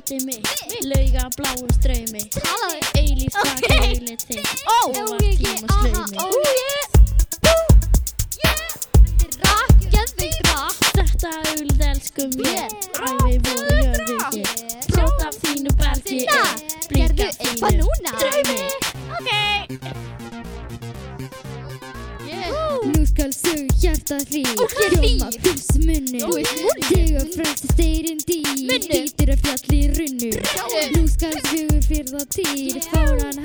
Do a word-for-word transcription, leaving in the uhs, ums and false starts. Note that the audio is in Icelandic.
landið mitt, lauga bláum straumi. Eilíft bak auðlið þitt, og var tíma slaumi. Þetta auðlið elskum ég, æfi voru jörðu hér. Brjóta af þínu bergi er, blika þínu draumi. Nú skal sög hjartað hlý, hljóma pils munni. Þegar fremsti steyrinn dýr, dýtir að fjalli runnu. Nú skal sögur fyrða týr, fáran